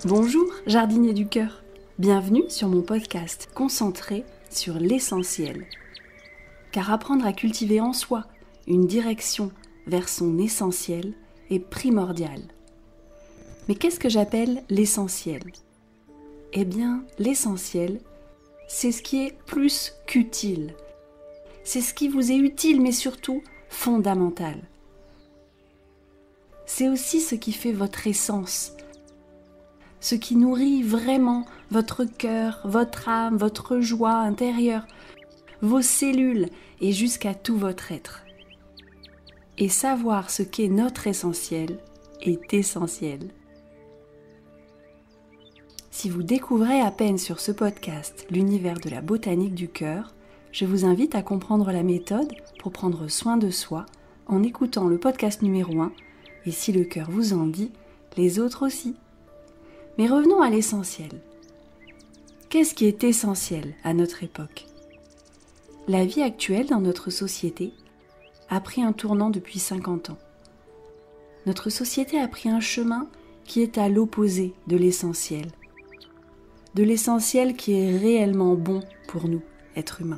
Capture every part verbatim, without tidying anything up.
Bonjour, jardinier du cœur. Bienvenue sur mon podcast concentré sur l'essentiel. Car apprendre à cultiver en soi une direction vers son essentiel est primordial. Mais qu'est-ce que j'appelle l'essentiel ? Eh bien, l'essentiel, c'est ce qui est plus qu'utile. C'est ce qui vous est utile, mais surtout fondamental. C'est aussi ce qui fait votre essence, ce qui nourrit vraiment votre cœur, votre âme, votre joie intérieure, vos cellules et jusqu'à tout votre être. Et savoir ce qu'est notre essentiel est essentiel. Si vous découvrez à peine sur ce podcast l'univers de la botanique du cœur, je vous invite à comprendre la méthode pour prendre soin de soi en écoutant le podcast numéro un et si le cœur vous en dit, les autres aussi. Mais revenons à l'essentiel. Qu'est-ce qui est essentiel à notre époque ? La vie actuelle dans notre société a pris un tournant depuis cinquante ans. Notre société a pris un chemin qui est à l'opposé de l'essentiel. De l'essentiel qui est réellement bon pour nous, êtres humains.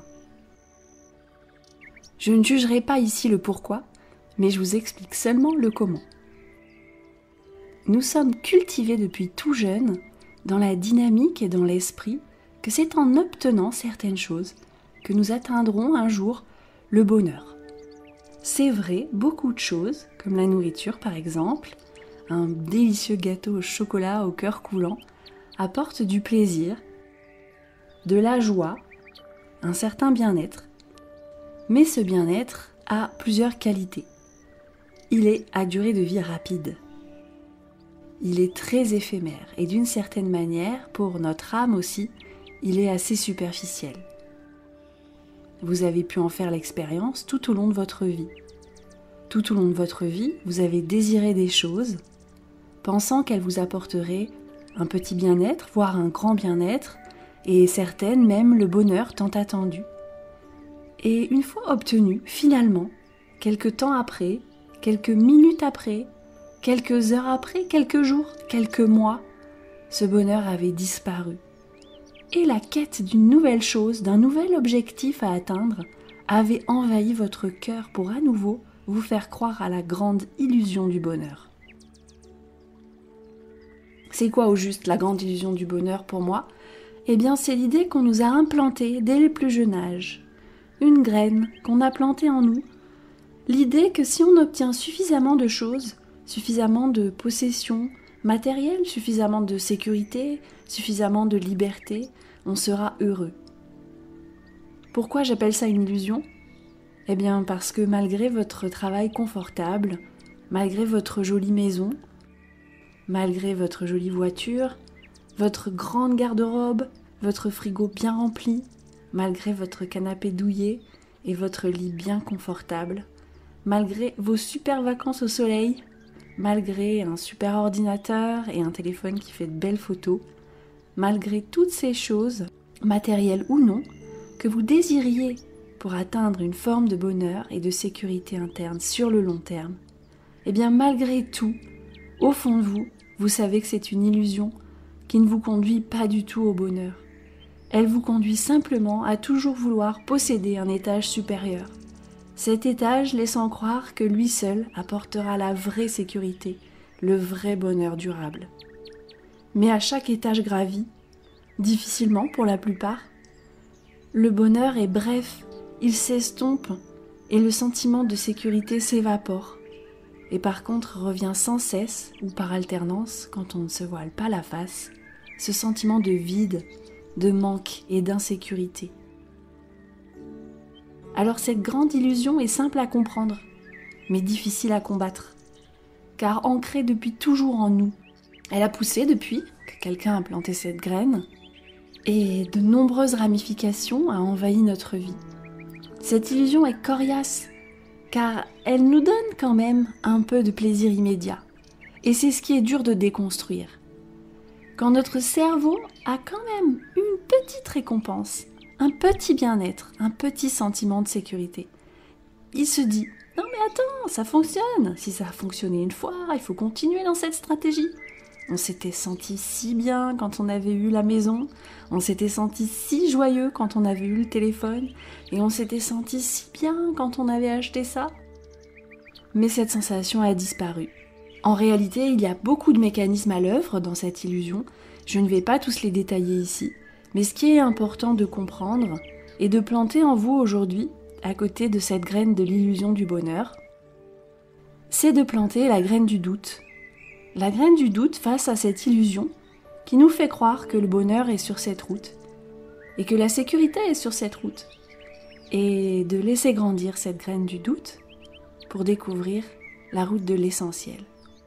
Je ne jugerai pas ici le pourquoi, mais je vous explique seulement le comment. Nous sommes cultivés depuis tout jeune dans la dynamique et dans l'esprit que c'est en obtenant certaines choses que nous atteindrons un jour le bonheur. C'est vrai, beaucoup de choses, comme la nourriture par exemple, un délicieux gâteau au chocolat au cœur coulant, apportent du plaisir, de la joie, un certain bien-être. Mais ce bien-être a plusieurs qualités. Il est à durée de vie rapide. Il est très éphémère et d'une certaine manière, pour notre âme aussi, il est assez superficiel. Vous avez pu en faire l'expérience tout au long de votre vie. Tout au long de votre vie, vous avez désiré des choses, pensant qu'elles vous apporteraient un petit bien-être, voire un grand bien-être, et certaines même le bonheur tant attendu. Et une fois obtenu, finalement, quelques temps après, quelques minutes après, quelques heures après, quelques jours, quelques mois, ce bonheur avait disparu. Et la quête d'une nouvelle chose, d'un nouvel objectif à atteindre, avait envahi votre cœur pour à nouveau vous faire croire à la grande illusion du bonheur. C'est quoi au juste la grande illusion du bonheur pour moi ? Eh bien, c'est l'idée qu'on nous a implantée dès le plus jeune âge. Une graine qu'on a plantée en nous. L'idée que si on obtient suffisamment de choses, suffisamment de possessions matérielles, suffisamment de sécurité, suffisamment de liberté, on sera heureux. Pourquoi j'appelle ça une illusion ? Eh bien parce que malgré votre travail confortable, malgré votre jolie maison, malgré votre jolie voiture, votre grande garde-robe, votre frigo bien rempli, malgré votre canapé douillet et votre lit bien confortable, malgré vos super vacances au soleil, malgré un super ordinateur et un téléphone qui fait de belles photos, malgré toutes ces choses, matérielles ou non, que vous désiriez pour atteindre une forme de bonheur et de sécurité interne sur le long terme, eh bien malgré tout, au fond de vous, vous savez que c'est une illusion qui ne vous conduit pas du tout au bonheur. Elle vous conduit simplement à toujours vouloir posséder un étage supérieur. Cet étage laissant croire que lui seul apportera la vraie sécurité, le vrai bonheur durable. Mais à chaque étage gravi, difficilement pour la plupart, le bonheur est bref, il s'estompe et le sentiment de sécurité s'évapore. Et par contre revient sans cesse, ou par alternance, quand on ne se voile pas la face, ce sentiment de vide, de manque et d'insécurité. Alors cette grande illusion est simple à comprendre, mais difficile à combattre, car ancrée depuis toujours en nous. Elle a poussé depuis que quelqu'un a planté cette graine, et de nombreuses ramifications a envahi notre vie. Cette illusion est coriace, car elle nous donne quand même un peu de plaisir immédiat, et c'est ce qui est dur de déconstruire. Quand notre cerveau a quand même une petite récompense, un petit bien-être, un petit sentiment de sécurité. Il se dit « Non mais attends, ça fonctionne. Si ça a fonctionné une fois, il faut continuer dans cette stratégie. On s'était senti si bien quand on avait eu la maison, on s'était senti si joyeux quand on avait eu le téléphone, et on s'était senti si bien quand on avait acheté ça. Mais cette sensation a disparu. En réalité, il y a beaucoup de mécanismes à l'œuvre dans cette illusion. Je ne vais pas tous les détailler ici, mais ce qui est important de comprendre est de planter en vous aujourd'hui, à côté de cette graine de l'illusion du bonheur, c'est de planter la graine du doute. La graine du doute face à cette illusion qui nous fait croire que le bonheur est sur cette route et que la sécurité est sur cette route. Et de laisser grandir cette graine du doute pour découvrir la route de l'essentiel.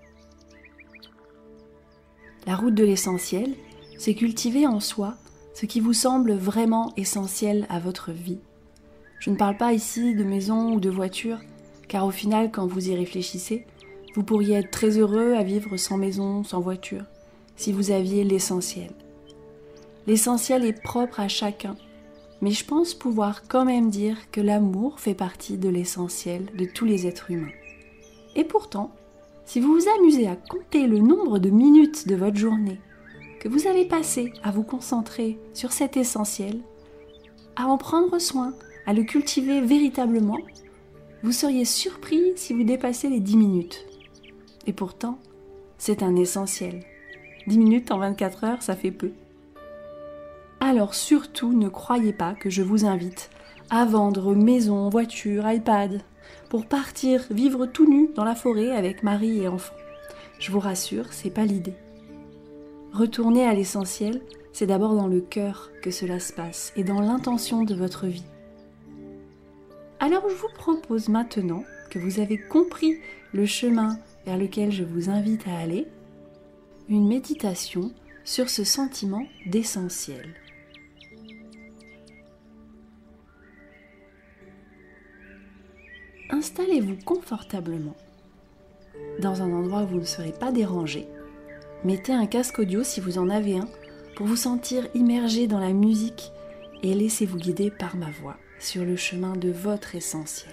La route de l'essentiel, c'est cultiver en soi ce qui vous semble vraiment essentiel à votre vie. Je ne parle pas ici de maison ou de voiture, car au final, quand vous y réfléchissez, vous pourriez être très heureux à vivre sans maison, sans voiture, si vous aviez l'essentiel. L'essentiel est propre à chacun, mais je pense pouvoir quand même dire que l'amour fait partie de l'essentiel de tous les êtres humains. Et pourtant, si vous vous amusez à compter le nombre de minutes de votre journée que vous avez passé à vous concentrer sur cet essentiel, à en prendre soin, à le cultiver véritablement, vous seriez surpris si vous dépassez les dix minutes. Et pourtant, c'est un essentiel. dix minutes en vingt-quatre heures, ça fait peu. Alors surtout, ne croyez pas que je vous invite à vendre maison, voiture, iPad, pour partir vivre tout nu dans la forêt avec mari et enfants. Je vous rassure, c'est pas l'idée. Retourner à l'essentiel, c'est d'abord dans le cœur que cela se passe et dans l'intention de votre vie. Alors je vous propose maintenant que vous avez compris le chemin vers lequel je vous invite à aller, une méditation sur ce sentiment d'essentiel. Installez-vous confortablement dans un endroit où vous ne serez pas dérangé. Mettez un casque audio si vous en avez un pour vous sentir immergé dans la musique et laissez-vous guider par ma voix sur le chemin de votre essentiel.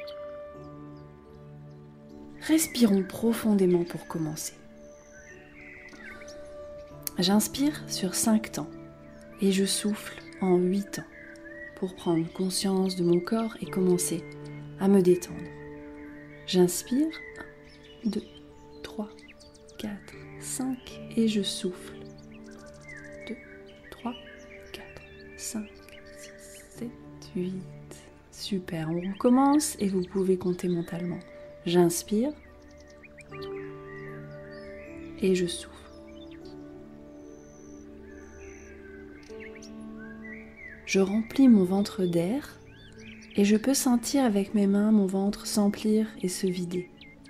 Respirons profondément pour commencer. J'inspire sur cinq temps et je souffle en huit temps pour prendre conscience de mon corps et commencer à me détendre. J'inspire un, deux, trois, quatre, cinq et je souffle. deux, trois, quatre, cinq, six, sept, huit. Super, on recommence et vous pouvez compter mentalement. J'inspire et je souffle. Je remplis mon ventre d'air et je peux sentir avec mes mains mon ventre s'emplir et se vider.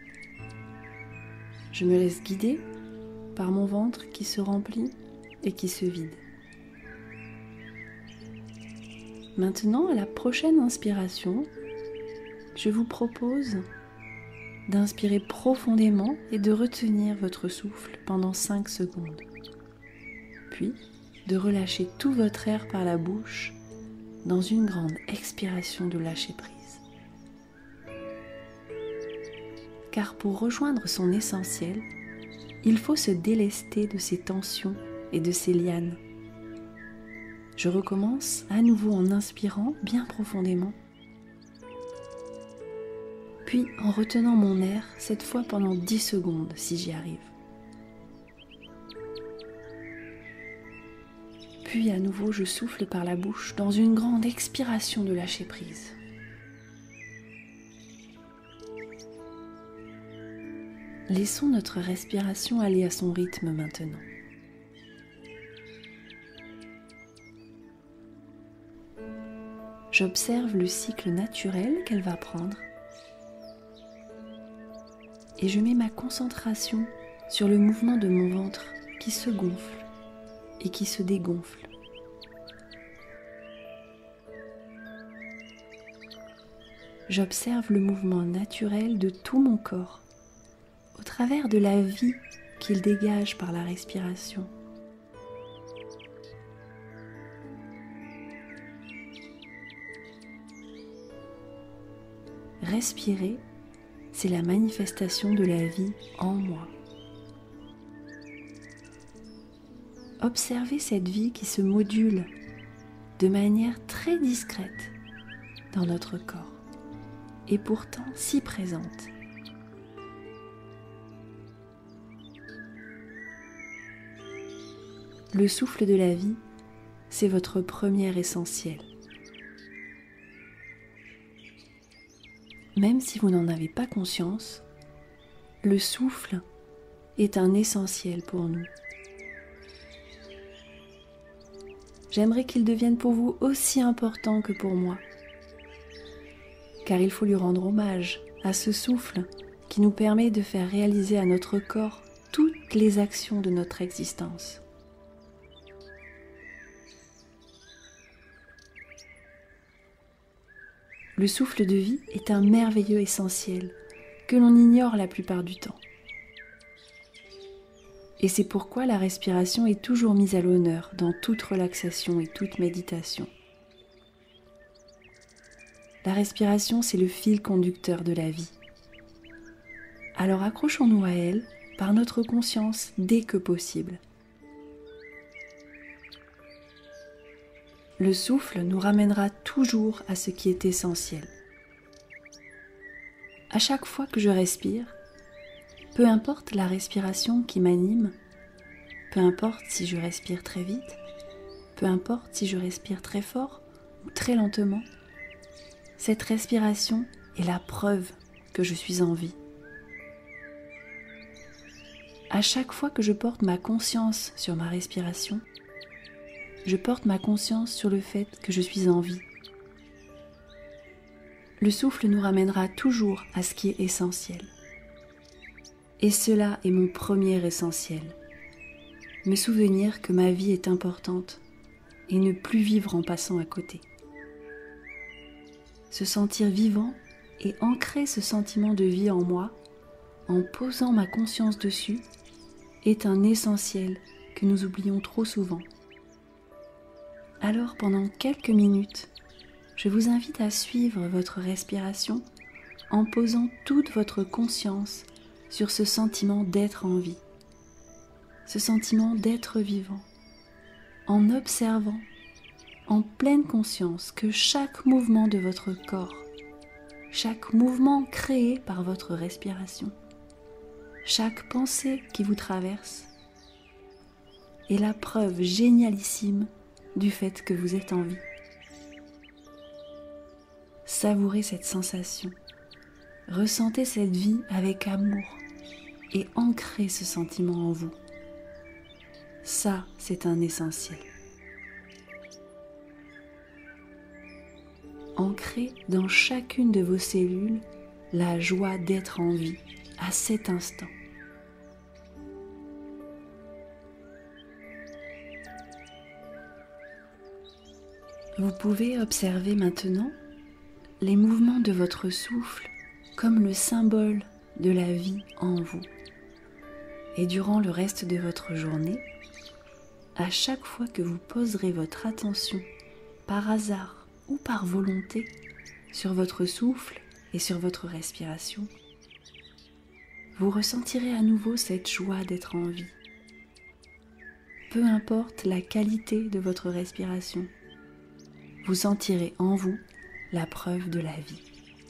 Je me laisse guider par mon ventre qui se remplit et qui se vide. Maintenant, à la prochaine inspiration, je vous propose d'inspirer profondément et de retenir votre souffle pendant cinq secondes. Puis, de relâcher tout votre air par la bouche dans une grande expiration de lâcher prise. Car pour rejoindre son essentiel, il faut se délester de ses tensions et de ses lianes. Je recommence à nouveau en inspirant bien profondément, puis en retenant mon air, cette fois pendant dix secondes si j'y arrive. Puis à nouveau je souffle par la bouche dans une grande expiration de lâcher prise. Laissons notre respiration aller à son rythme maintenant. J'observe le cycle naturel qu'elle va prendre et je mets ma concentration sur le mouvement de mon ventre qui se gonfle et qui se dégonfle. J'observe le mouvement naturel de tout mon corps au travers de la vie qu'il dégage par la respiration. Respirer, c'est la manifestation de la vie en moi. observez cette vie qui se module de manière très discrète dans notre corps et pourtant si présente. Le souffle de la vie, c'est votre premier essentiel. Même si vous n'en avez pas conscience, le souffle est un essentiel pour nous. J'aimerais qu'il devienne pour vous aussi important que pour moi, car il faut lui rendre hommage à ce souffle qui nous permet de faire réaliser à notre corps toutes les actions de notre existence. Le souffle de vie est un merveilleux essentiel que l'on ignore la plupart du temps. Et c'est pourquoi la respiration est toujours mise à l'honneur dans toute relaxation et toute méditation. La respiration, c'est le fil conducteur de la vie. Alors accrochons-nous à elle par notre conscience dès que possible. Le souffle nous ramènera toujours à ce qui est essentiel. À chaque fois que je respire, peu importe la respiration qui m'anime, peu importe si je respire très vite, peu importe si je respire très fort ou très lentement, cette respiration est la preuve que je suis en vie. À chaque fois que je porte ma conscience sur ma respiration, je porte ma conscience sur le fait que je suis en vie. Le souffle nous ramènera toujours à ce qui est essentiel. Et cela est mon premier essentiel. Me souvenir que ma vie est importante et ne plus vivre en passant à côté. Se sentir vivant et ancrer ce sentiment de vie en moi en posant ma conscience dessus est un essentiel que nous oublions trop souvent. Alors pendant quelques minutes, je vous invite à suivre votre respiration en posant toute votre conscience sur ce sentiment d'être en vie, ce sentiment d'être vivant, en observant en pleine conscience que chaque mouvement de votre corps, chaque mouvement créé par votre respiration, chaque pensée qui vous traverse est la preuve génialissime du fait que vous êtes en vie. Savourez cette sensation, ressentez cette vie avec amour et ancrez ce sentiment en vous. Ça, c'est un essentiel. Ancrez dans chacune de vos cellules la joie d'être en vie à cet instant. Vous pouvez observer maintenant les mouvements de votre souffle comme le symbole de la vie en vous. Et durant le reste de votre journée, à chaque fois que vous poserez votre attention par hasard ou par volonté sur votre souffle et sur votre respiration, vous ressentirez à nouveau cette joie d'être en vie. Peu importe la qualité de votre respiration, vous sentirez en vous la preuve de la vie.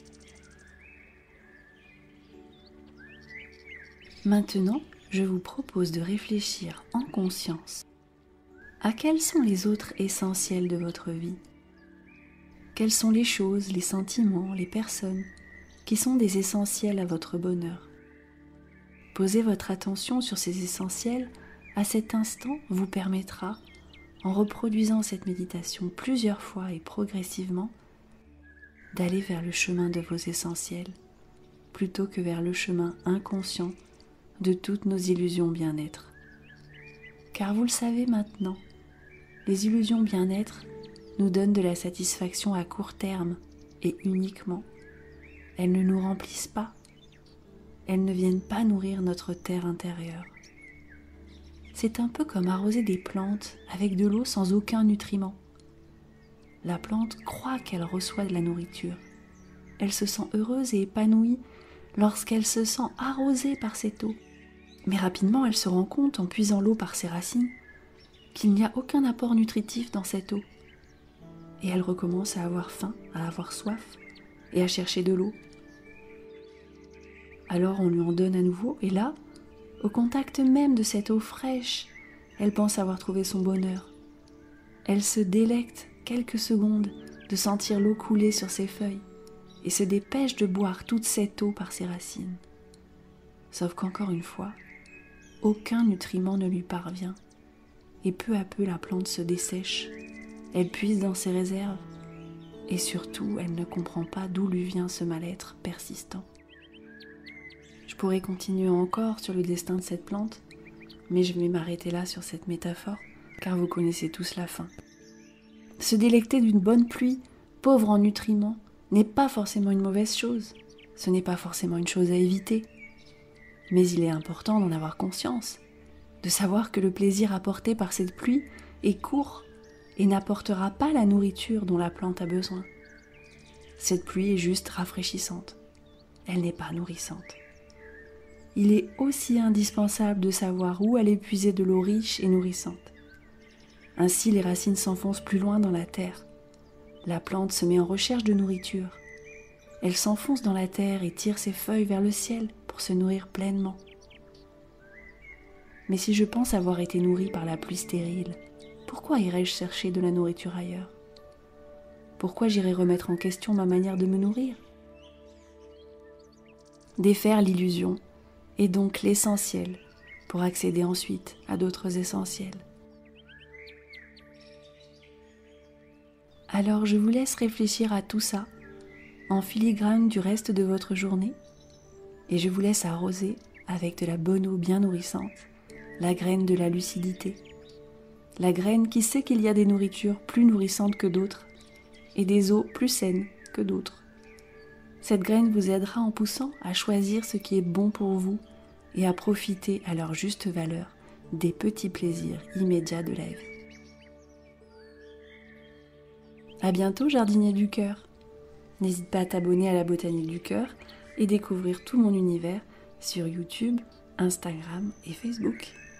Maintenant, je vous propose de réfléchir en conscience à quels sont les autres essentiels de votre vie. Quelles sont les choses, les sentiments, les personnes qui sont des essentiels à votre bonheur. Posez votre attention sur ces essentiels à cet instant vous permettra, en reproduisant cette méditation plusieurs fois et progressivement, d'aller vers le chemin de vos essentiels, plutôt que vers le chemin inconscient de toutes nos illusions bien-être. Car vous le savez maintenant, les illusions bien-être nous donnent de la satisfaction à court terme et uniquement. Elles ne nous remplissent pas, elles ne viennent pas nourrir notre terre intérieure. C'est un peu comme arroser des plantes avec de l'eau sans aucun nutriment. La plante croit qu'elle reçoit de la nourriture. Elle se sent heureuse et épanouie lorsqu'elle se sent arrosée par cette eau. Mais rapidement, elle se rend compte, en puisant l'eau par ses racines, qu'il n'y a aucun apport nutritif dans cette eau. Et elle recommence à avoir faim, à avoir soif et à chercher de l'eau. Alors on lui en donne à nouveau et là, au contact même de cette eau fraîche, elle pense avoir trouvé son bonheur. Elle se délecte quelques secondes de sentir l'eau couler sur ses feuilles et se dépêche de boire toute cette eau par ses racines. Sauf qu'encore une fois, aucun nutriment ne lui parvient et peu à peu la plante se dessèche. Elle puise dans ses réserves et surtout elle ne comprend pas d'où lui vient ce mal-être persistant. Je pourrais continuer encore sur le destin de cette plante, mais je vais m'arrêter là sur cette métaphore car vous connaissez tous la fin. Se délecter d'une bonne pluie, pauvre en nutriments, n'est pas forcément une mauvaise chose. Ce n'est pas forcément une chose à éviter. Mais il est important d'en avoir conscience, de savoir que le plaisir apporté par cette pluie est court et n'apportera pas la nourriture dont la plante a besoin. Cette pluie est juste rafraîchissante. Elle n'est pas nourrissante. Il est aussi indispensable de savoir où aller puiser de l'eau riche et nourrissante. Ainsi, les racines s'enfoncent plus loin dans la terre. La plante se met en recherche de nourriture. Elle s'enfonce dans la terre et tire ses feuilles vers le ciel pour se nourrir pleinement. Mais si je pense avoir été nourrie par la pluie stérile, pourquoi irais-je chercher de la nourriture ailleurs ? Pourquoi j'irais remettre en question ma manière de me nourrir ? Défaire l'illusion est donc l'essentiel pour accéder ensuite à d'autres essentiels. Alors je vous laisse réfléchir à tout ça en filigrane du reste de votre journée et je vous laisse arroser avec de la bonne eau bien nourrissante la graine de la lucidité, la graine qui sait qu'il y a des nourritures plus nourrissantes que d'autres et des eaux plus saines que d'autres. Cette graine vous aidera en poussant à choisir ce qui est bon pour vous et à profiter à leur juste valeur des petits plaisirs immédiats de la vie. À bientôt, jardinier du cœur. N'hésite pas à t'abonner à la Botanique du cœur et découvrir tout mon univers sur YouTube, Instagram et Facebook.